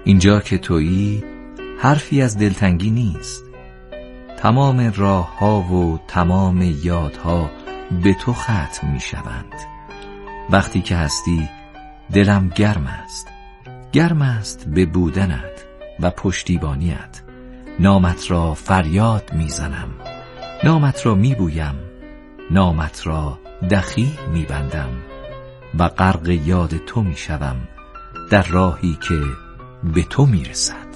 اینجا که تویی حرفی از دلتنگی نیست. تمام راه ها و تمام یادها به تو ختم می شوند. وقتی که هستی دلم گرم است به بودنت و پشتیبانیت. نامت را فریاد می زنم، نامت را می بویم، نامت را دخیل می بندم و غرق یاد تو می شوم در راهی که به تو می رسد.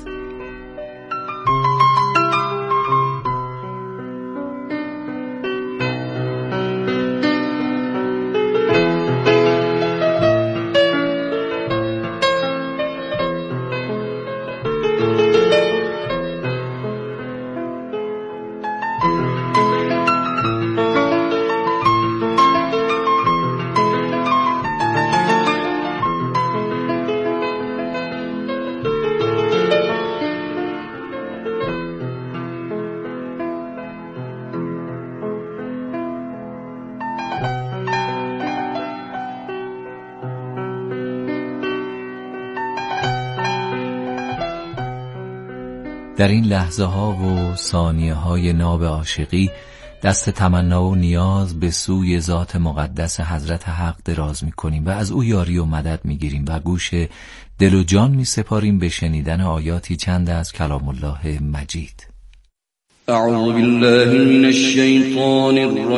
در این لحظه ها و ثانیه های ناب عاشقی دست تمنا و نیاز به سوی ذات مقدس حضرت حق دراز می کنیم و از او یاری و مدد می گیریم و گوش دل و جان می سپاریم به شنیدن آیاتی چند از کلام الله مجید. اعوذ بالله من الشیطان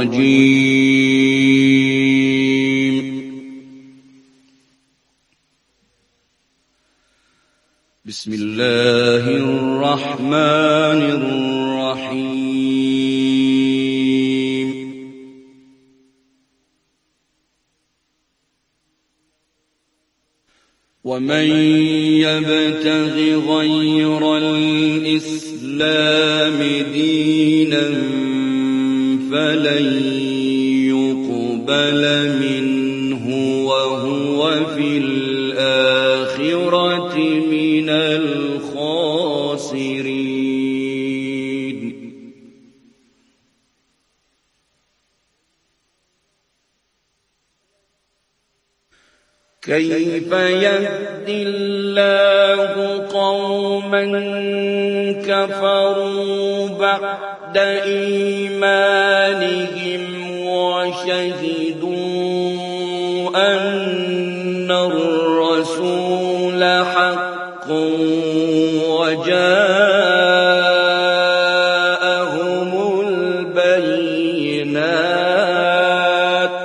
الرجیم. بسم الله الرحمن الرحیم. ومن يبتغ غير الإسلام دينا فلن يقبل منه وهو في الآخرة من الخاسرين. كيف يهدي الله قوما كفروا بعد إيمانهم وشهدوا أن الرسول حق وجاءهم البينات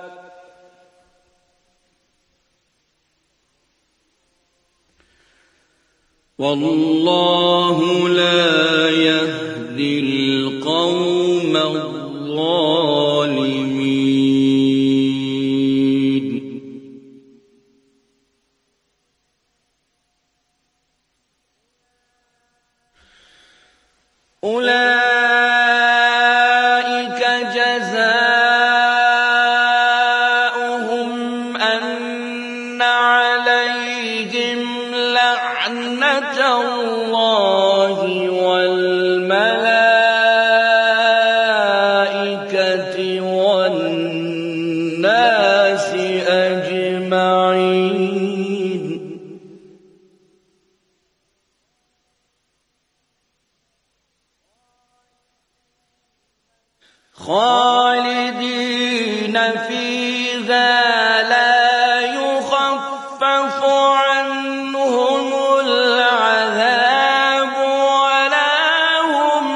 والله لا يهدي القوم الظالمين. أولئك جزاؤهم أن عليهم لعنة الله والملائكة والناس أجمعين. خالدين فيها لا يخفف عنهم العذاب ولا هم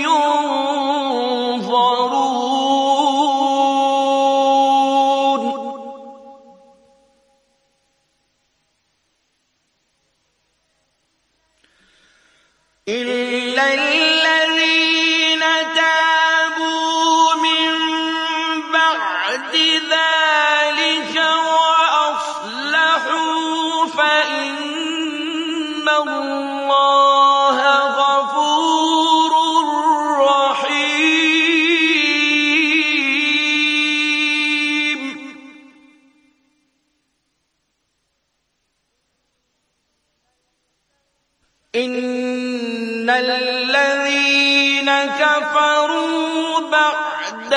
ينظرون. إلا الذين تابوا من بعد ذلك وأصلحوا فإن الله غفور رحيم. إن الذين كفروا بعد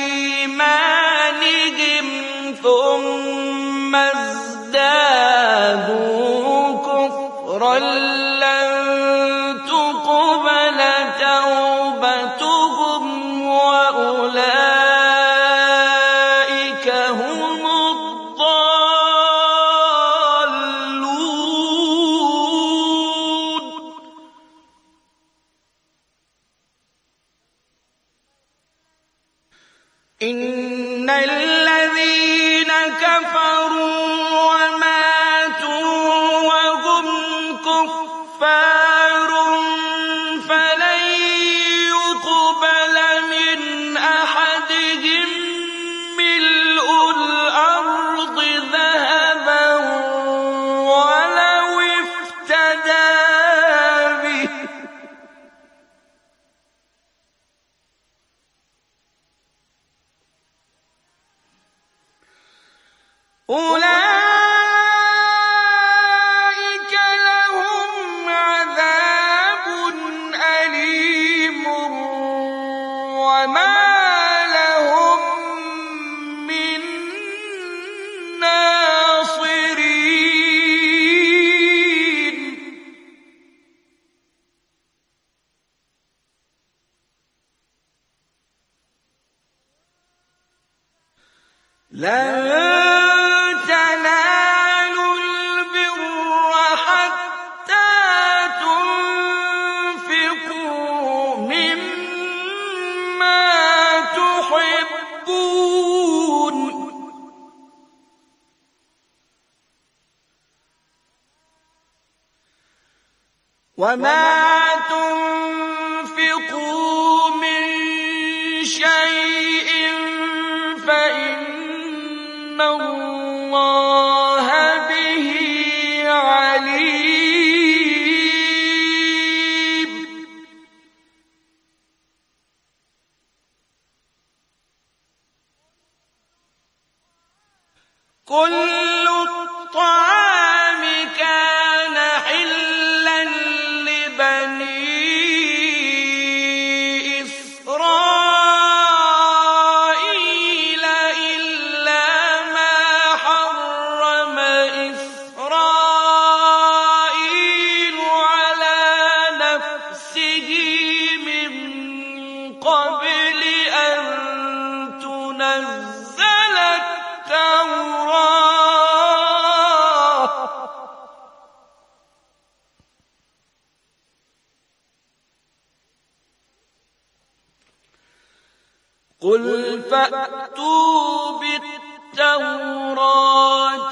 إيمانهم ثم ازدادوا كفرا ولن تقبل توبتهم وأولئك هم الضالون. إن الذين كفروا وماتوا وهم كفار فلن يقبل من أحدهم ملء الأرض ذهبا ولو افتدى به. أولئك لهم عذاب أليم وما لهم من ناصرين. لن تنالوا البر حتى تنفقوا مما تحبون وما تنفقوا من شيء فإن الله به عليم. كل الطعام كان حلا لبني إسرائيل إلا ما حرم إسرائيل على نفسه من قبل أن تنزل التوراة. قل فأتوا بالتوراة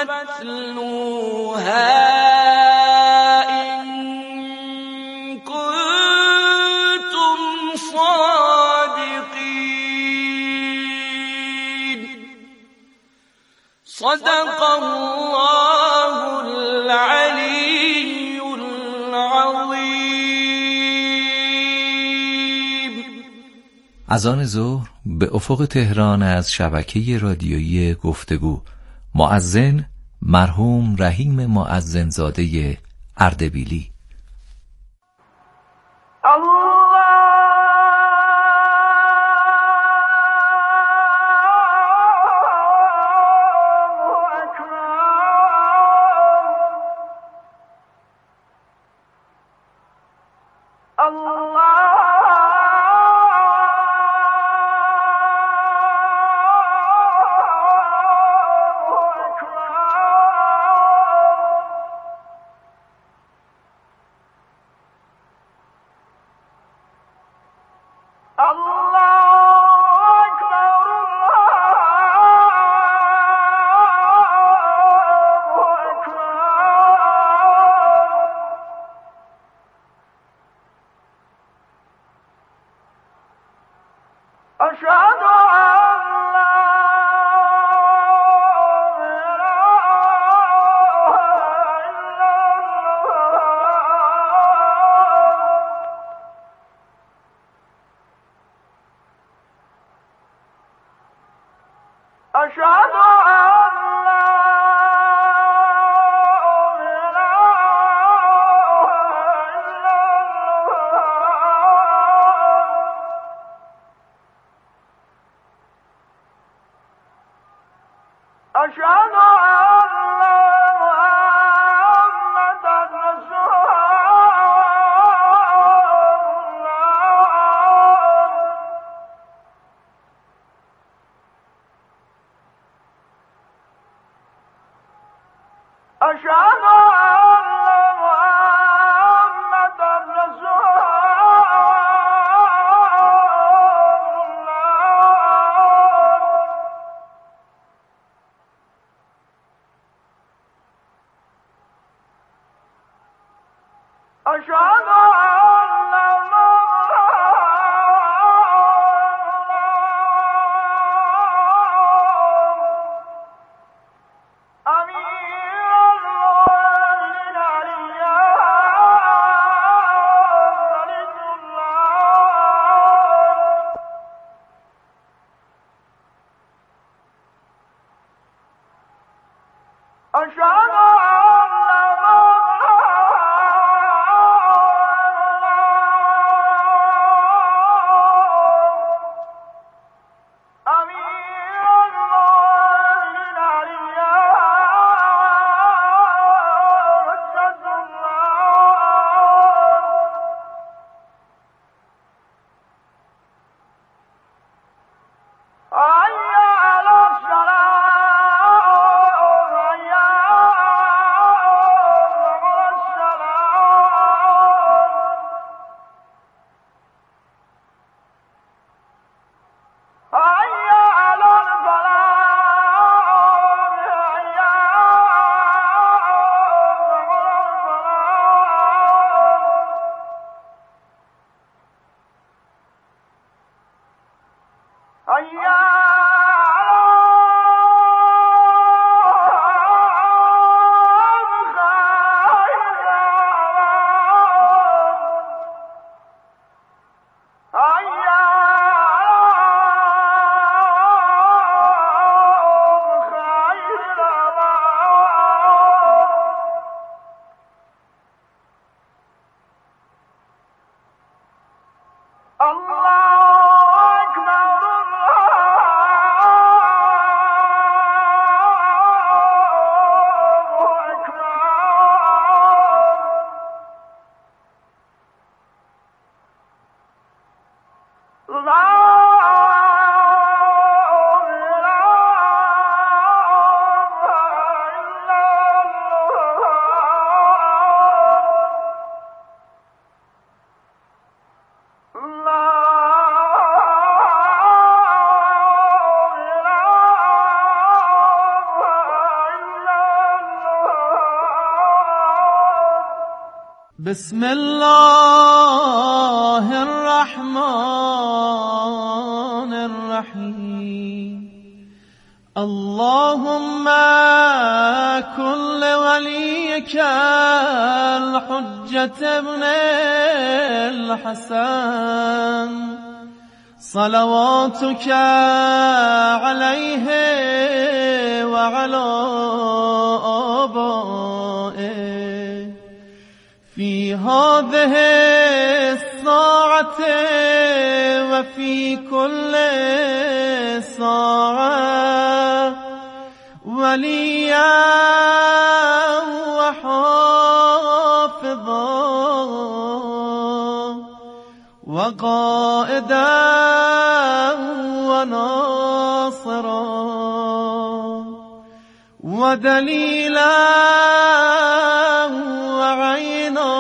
فاتلوها إن كنتم صادقين. صدق الله العلي العظيم. اذان ظهر به افق تهران از شبکه رادیویی گفتگو. مؤذن مرحوم رحیم مؤذنزاده اردبیلی. أشهد أن محمدا رسول بسم الله الرحمن الرحيم اللهم كن لوليك الحجة ابن الحسن صلواتك عليه وعلى آبائه في هذه الساعة وفي كل ساعة وليا وحافظا وقائدا وناصرا ودليلا وعينا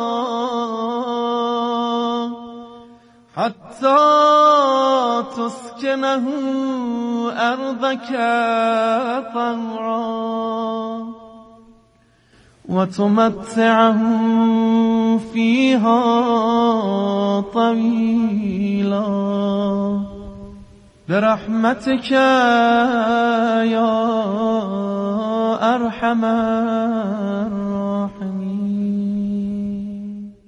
حتى تسكنه أرضك طوعا وتمتعه فيها طويلا برحمتك يا أرحم الراحمين.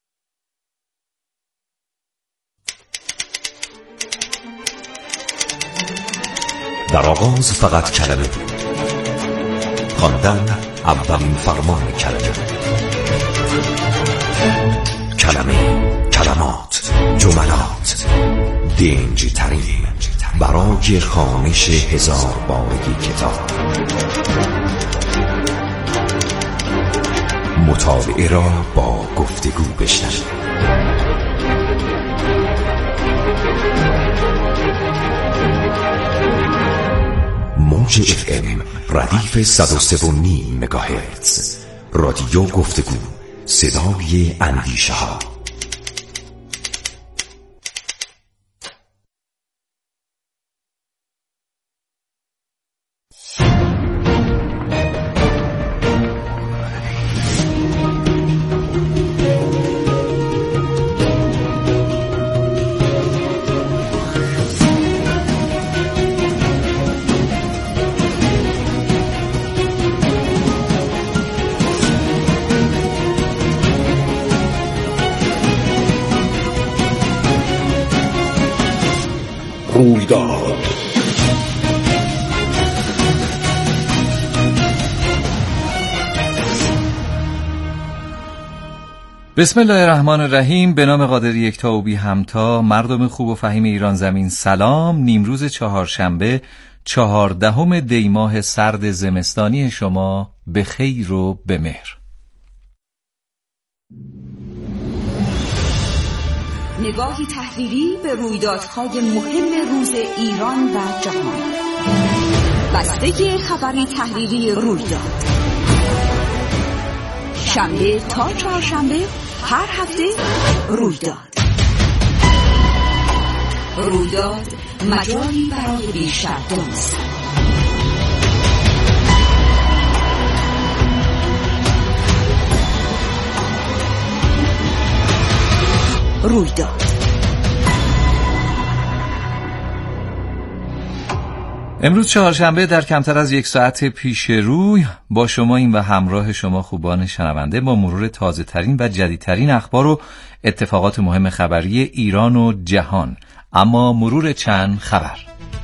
در آغاز فقط کلمه بود، خواندن اولین فرمان کلمه، کلمه، کلمات، جملات، دنج ترین برای خوانش 1000 بارگی کتاب. مطالعه را با گفتگو بشنوید. موج FM ردیف 103.5 مگاهرتز. رادیو گفتگو، صدای اندیشه ها. رویداد. بسم الله الرحمن الرحیم. به نام قادر یکتا و بی همتا. مردم خوب و فهیم ایران زمین سلام. نیمروز چهارشنبه 14 دی ماه سرد زمستانی شما به خیر و به مهر. نگاهی تحلیلی به رویدادهای مهم روز ایران و جهان. بسته خبری تحلیلی رویداد. شنبه تا چهارشنبه هر هفته رویداد. رویداد مجالی برای بیشتر دانستن. رویداد. امروز چهارشنبه در کمتر از یک ساعت پیش روی با شما این و همراه شما خوبان شنونده با مرور تازه ترین و جدیدترین اخبار و اتفاقات مهم خبری ایران و جهان. اما مرور چند خبر.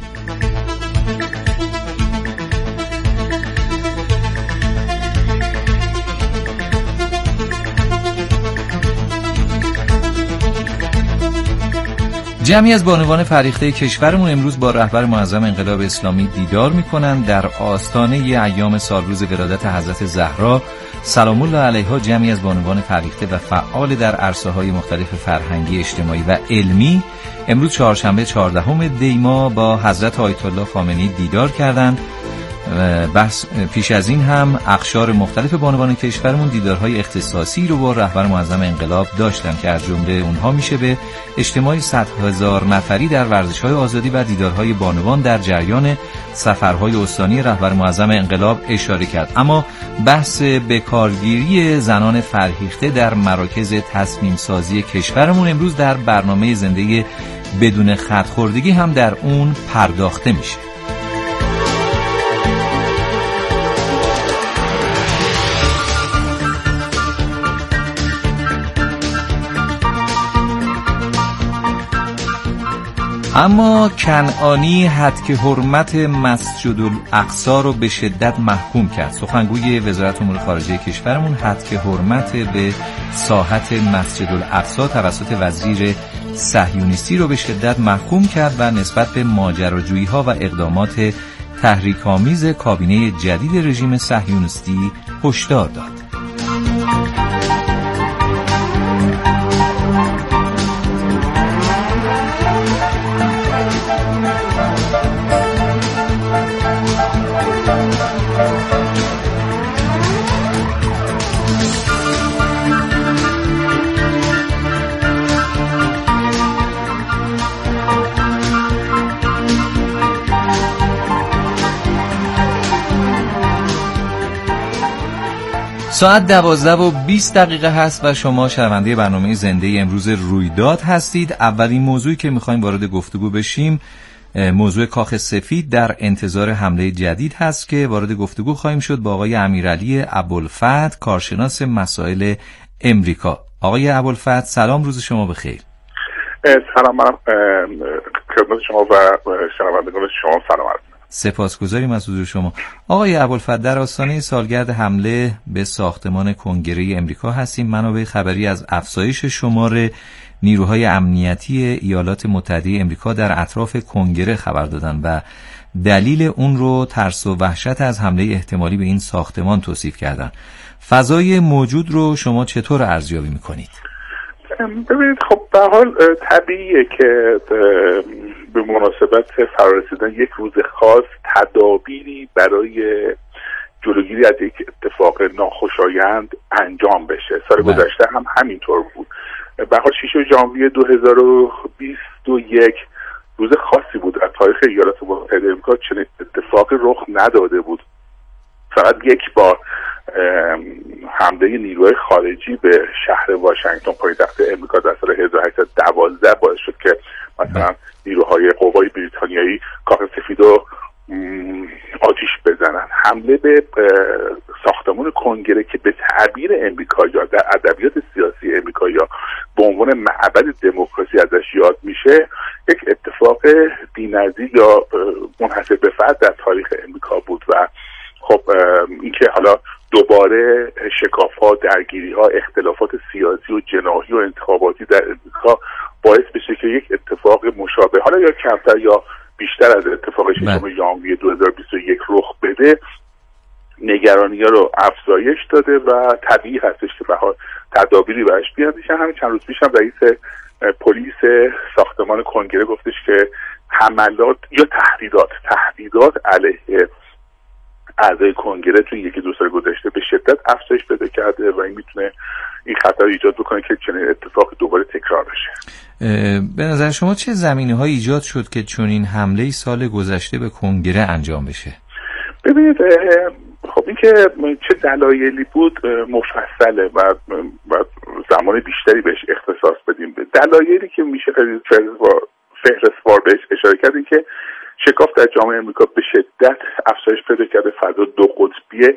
جمعی از بانوان فرهیخته کشورمون امروز با رهبر معظم انقلاب اسلامی دیدار می‌کنند. در آستانه ایام سالروز ولادت حضرت زهرا سلام الله علیها جمعی از بانوان فرهیخته و فعال در عرصه‌های مختلف فرهنگی، اجتماعی و علمی امروز چهارشنبه 14 دی ماه با حضرت آیت الله خامنه‌ای دیدار کردند. بس پیش از این هم اقشار مختلف بانوان کشورمون دیدارهای اختصاصی رو با رهبر معظم انقلاب داشتن که از جمله اونها میشه به اجتماع 100,000 نفری در ورزش‌های آزادی و دیدارهای بانوان در جریان سفرهای استانی رهبر معظم انقلاب اشاره کرد. اما بحث بکارگیری زنان فرهیخته در مراکز تصمیم سازی کشورمون امروز در برنامه زنده بدون خط‌خوردگی هم در اون پرداخته میشه. اما کنعانی حد که حرمت مسجد الاقصی رو به شدت محکوم کرد. سخنگوی وزارت امور خارجه کشورمون حد که حرمت به ساحت مسجد الاقصی توسط وزیر صهیونیستی رو به شدت محکوم کرد و نسبت به ماجراجویی‌ها و اقدامات تحریک‌آمیز کابینه جدید رژیم صهیونیستی هشدار داد. ساعت 12:20 هست و شما شنونده برنامه زنده امروز رویداد هستید. اولین موضوعی که میخوایم وارد گفتگو بشیم موضوع کاخ سفید در انتظار حمله جدید هست که وارد گفتگو خواهیم شد با آقای امیرعلی ابوالفتح، کارشناس مسائل امریکا. آقای ابوالفتح سلام، روز شما بخیر. سلام، منم خدمت شما و شنوندگان شما سلام عرض. سپاسگزاریم از حضور شما. آقای ابوالفتح، در آستانه سالگرد حمله به ساختمان کنگره امریکا هستیم. منابع خبری از افزایش شمار نیروهای امنیتی ایالات متحده امریکا در اطراف کنگره خبر دادن و دلیل اون رو ترس و وحشت از حمله احتمالی به این ساختمان توصیف کردن. فضای موجود رو شما چطور ارزیابی میکنید؟ ببینید، خب به حال طبیعیه که به مناسبت فرارسیدن یک روز خاص تدابیری برای جلوگیری از یک اتفاق ناخوشایند انجام بشه. سال گذشته هم همینطور بود. به هر حال 6 ژانویه 2021 روز خاصی بود در تاریخ ایالات متحده آمریکا. چنین اتفاقی رخ نداده بود. فقط یک بار حمله نیروهای خارجی به شهر واشنگتن پایتخت امریکا در سال 1812 باعث شد که مثلا نیروهای قوای بریتانیایی کاخ سفید رو آتیش بزنن. حمله به ساختمان کنگره که به تعبیر امریکایی‌ها در ادبیات سیاسی امریکایی‌ها به عنوان معبد دموکراسی ازش یاد میشه، یک اتفاق بی‌نظیر یا منحصر به فرد در تاریخ امریکا بود و خب اینکه حالا دوباره شکاف‌ها، درگیری‌ها، اختلافات سیاسی و جناحی و انتخاباتی در امریکا باعث بشه که یک اتفاق مشابه، حالا یا کمتر یا بیشتر از اتفاق 6 ژانویه 2021 رخ بده، نگرانی‌ها رو افزایش داده و طبیعی هستش که به حال تدابیری براش بیاندیشن. همین چند روز پیش هم رئیس پلیس ساختمان کنگره گفتش که حملات یا تهدیدات علیه اعضای کنگره توی یکی دو سال گذشته به شدت افزایش پیدا کرده و این میتونه این خطر ایجاد بکنه که چنین اتفاقی دوباره تکرار بشه. به نظر شما چه زمینه‌هایی ایجاد شد که چنین حمله سال گذشته به کنگره انجام بشه؟ ببینید خب این که چه دلایلی بود مفصله و زمان بیشتری بهش اختصاص بدیم. دلایلی که میشه خیلی فهرستوار بهش اشاره کرد این که شکاف در جامعه امریکا به شدت افزایش پیدا کرده. فضا دو قطبیه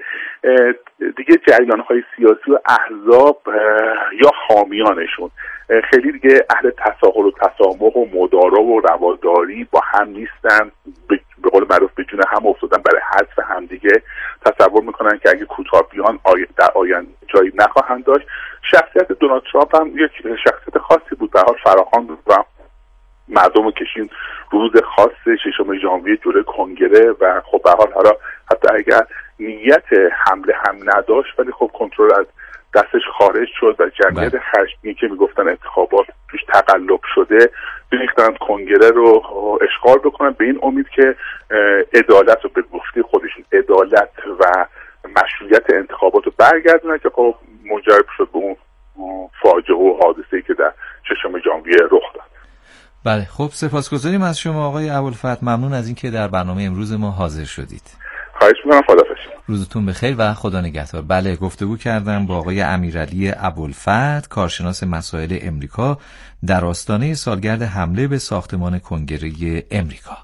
دیگه، جریان‌های سیاسی و احزاب یا حامیانشون خیلی دیگه اهل تساهل و تسامح و مدارا و رواداری با هم نیستن، به قول معروف به جون هم افتادن، برای حذف هم دیگه تصور میکنن که اگه کوتاه بیان در آینده جایی نخواهند داشت. شخصیت دونالد ترامپ هم یک شخصیت خاصی بود، به هر حال فراخوان بود و مردم رو کشید روز خاص 6 ژانویه جلوی کنگره و خب به هر حال حالا حتی اگر نیت حمله هم نداشت ولی خب کنترل از دستش خارج شد و جمعیت خشمگینی که میگفتن انتخابات توش تقلب شده ریختن کنگره رو اشغال بکنن به این امید که عدالت رو به گفته خودشون عدالت و مشروعیت انتخابات رو برگردونن که خب منجر شد به اون فاجعه و حادثه‌ای که در 6 ژانویه رخ داد. بله، خب سپاسگزاریم از شما آقای ابوالفتح، ممنون از اینکه در برنامه امروز ما حاضر شدید. خواهش می‌کنم، خداحافظ. روزتون بخیر و خدا نگهدار. بله، گفتگو کردم با آقای امیرعلی ابوالفتح، کارشناس مسائل امریکا، در آستانه سالگرد حمله به ساختمان کنگره امریکا.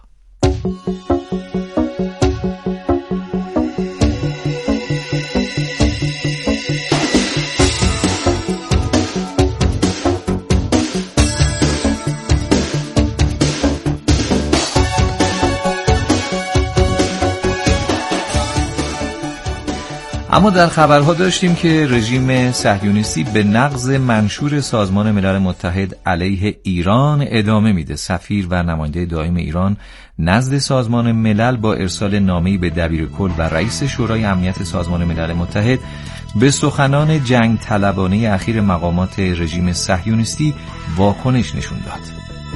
اما در خبرها داشتیم که رژیم صهیونیستی به نقض منشور سازمان ملل متحد علیه ایران ادامه میده. سفیر و نماینده دائم ایران نزد سازمان ملل با ارسال نامه‌ای به دبیرکل و رئیس شورای امنیت سازمان ملل متحد به سخنان جنگ طلبانه اخیر مقامات رژیم صهیونیستی واکنش نشون داد.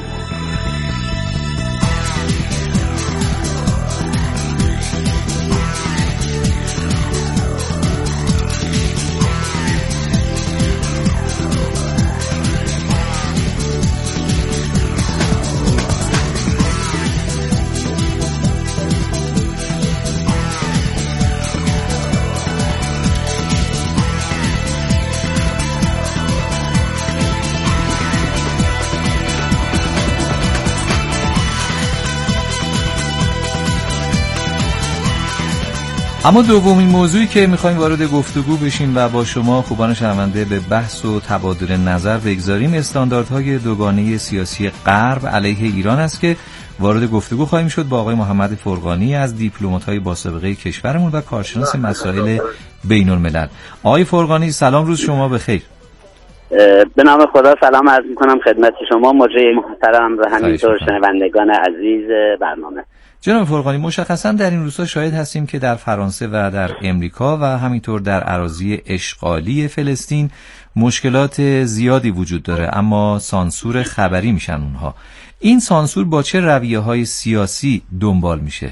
اما دومین موضوعی که میخوایم وارد گفتگو بشیم و با شما خوبان شنونده به بحث و تبادل نظر بگذاریم، استانداردهای دوگانه سیاسی غرب علیه ایران است که وارد گفتگو خواهیم شد با آقای محمد فرغانی از دیپلمات‌های با سابقه کشورمون و کارشناس مسائل بین‌الملل. آقای فرغانی سلام، روز شما بخیر. به نام خدا سلام عرض می‌کنم خدمت شما مجری محترم و همینطور شنوندگان عزیز برنامه. جناب فرغانی، مشخصا در این روزها شاهد هستیم که در فرانسه و در امریکا و همینطور در اراضی اشغالی فلسطین مشکلات زیادی وجود داره، اما سانسور خبری میشن اونها. این سانسور با چه رویه‌های سیاسی دنبال میشه؟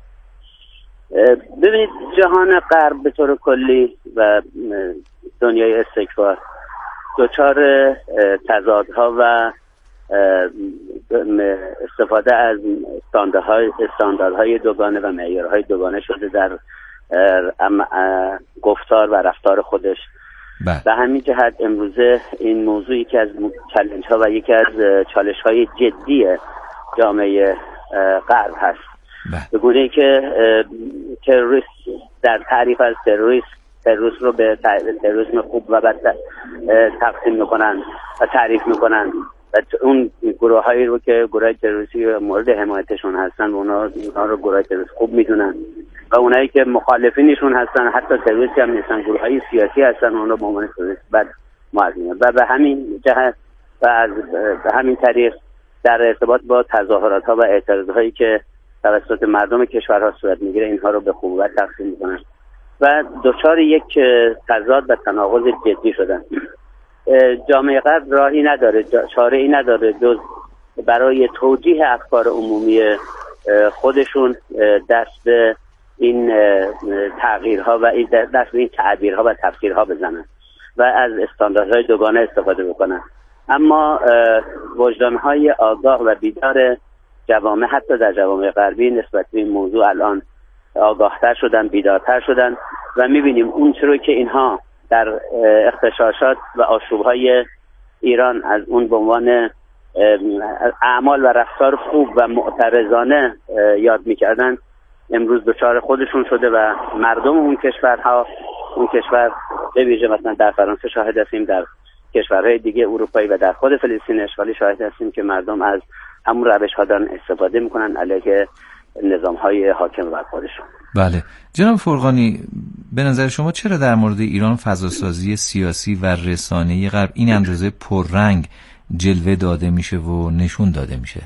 ببینید جهان غرب به طور کلی و دنیای استکبار دچار تضادها و استفاده از استانداردهای دوگانه و معیارهای دوگانه شده در گفتار و رفتار خودش. به همین جهت امروزه این موضوع یکی از چالش ها و یکی از چالش های جدی جامعه غرب هست. به گونه‌ای که تروریست در تعریف از تروریست رو به تروریسم خوب و بد تقسیم میکنن و تعریف میکنن و اون گروه هایی رو که گروه تروریستی مورد حمایتشون هستن اونا رو گروه تروریست خوب میدونن و اونایی که مخالفینشون هستن حتی تروریستی هم نیستن گروه های سیاسی هستن اونا رو به عنوان تروریست بد معرفی میکنن و به همین جهت و به همین طریق در ارتباط با تظاهرات ها و اعتراض هایی که توسط مردم کشورها صورت میگیره اینها رو به خوبیت تقسیم میکنن و دچار یک تضاد و تناقض جدی شدن. جامعه غرب راهی نداره، چاره‌ای نداره جز برای توجیه افکار عمومی خودشون دست به این تغییرها و دست به این تعبیرها و تفسیرها بزنن و از استانداردهای دوگانه استفاده بکنن. اما وجدانهای آگاه و بیدار جوامع حتی در جوامع غربی نسبت به این موضوع الان آگاهتر شدن، بیدارتر شدن و میبینیم اون چرا که اینها در اغتشاشات و آشوب‌های ایران از اون به عنوان اعمال و رفتار خوب و معترضانه یاد میکردن امروز دچار خودشون شده و مردم اون کشور به ویژه مثلا در فرانسه شاهد هستیم، در کشورهای دیگه اروپایی و در خود فلسطین اشغالی شاهد هستیم که مردم از همون روش‌ها دارن استفاده میکنن علیه نظام‌های حاکم بر خودشون. بله جناب فرغانی، به نظر شما چرا در مورد ایران فضاسازی سیاسی و رسانه‌ای غرب این اندازه پررنگ جلوه داده میشه و نشون داده میشه؟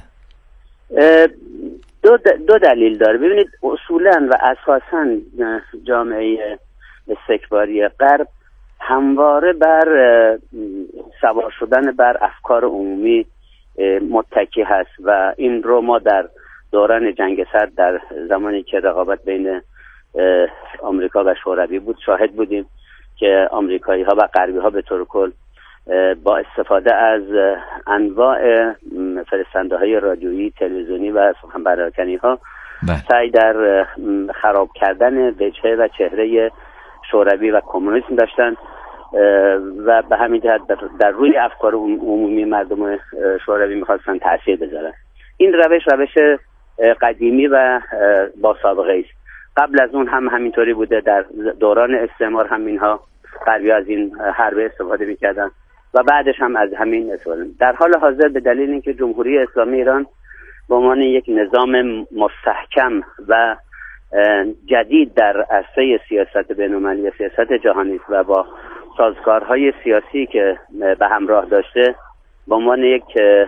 دو دلیل داره. ببینید اصولاً و اساساً جامعه استکباری غرب همواره بر سوار شدن بر افکار عمومی متکی هست و این رو ما در دوران جنگ سرد در زمانی که رقابت بین آمریکا و شوروی بود شاهد بودیم که آمریکایی ها و غربی ها به طور کل با استفاده از انواع فرستنده های رادیویی، تلویزیونی و سخن پراکنی ها سعی در خراب کردن وجهه و چهره شوروی و کمونیسم داشتن و به همین جهت در روی افکار عمومی مردم شوروی میخواستن تاثیر بذارن. این روش قدیمی و با سابقه است. قبل از اون هم همینطوری بوده، در دوران استعمار هم اینها غربی از این حربه استفاده میکردن و بعدش هم از همین استفاده. در حال حاضر به دلیل اینکه جمهوری اسلامی ایران به عنوان یک نظام مستحکم و جدید در عرصه سیاست بین‌المللی، سیاست جهانی است و با سازوکارهای سیاسی که به همراه داشته به عنوان یک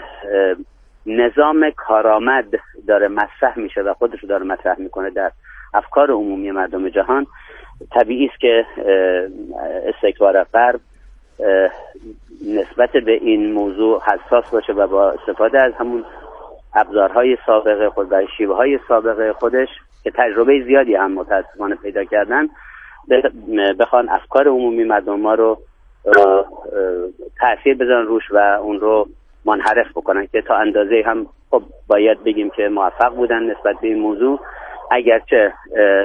نظام کارآمد داره مطرح میشه و خودش داره مطرح میکنه در افکار عمومی مردم جهان، طبیعی است که استکبار غرب نسبت به این موضوع حساس باشه و با استفاده از همون ابزارهای سابقه خود و شیوه‌های سابقه خودش که تجربه زیادی هم متاسفانه پیدا کردن بخوان افکار عمومی مردم ما رو تأثیر بذارن روش و اون رو منحرف بکنن که تا اندازه هم خب باید بگیم که موفق بودن نسبت به این موضوع، اگرچه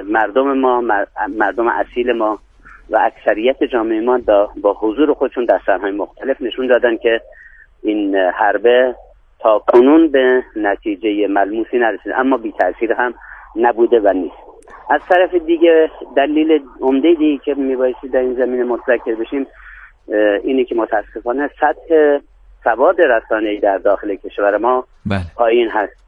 مردم اصیل ما و اکثریت جامعه ما با حضور خودشون در سرهای مختلف نشون دادن که این حربه تا کنون به نتیجه ملموسی نرسید، اما بی تأثیر هم نبوده و نیست. از طرف دیگه دلیل عمده دیگه که میبایستی در این زمینه متذکر بشیم اینه که متاسفانه سطح سواد رسانه‌ای در داخل کشور ما پایین هست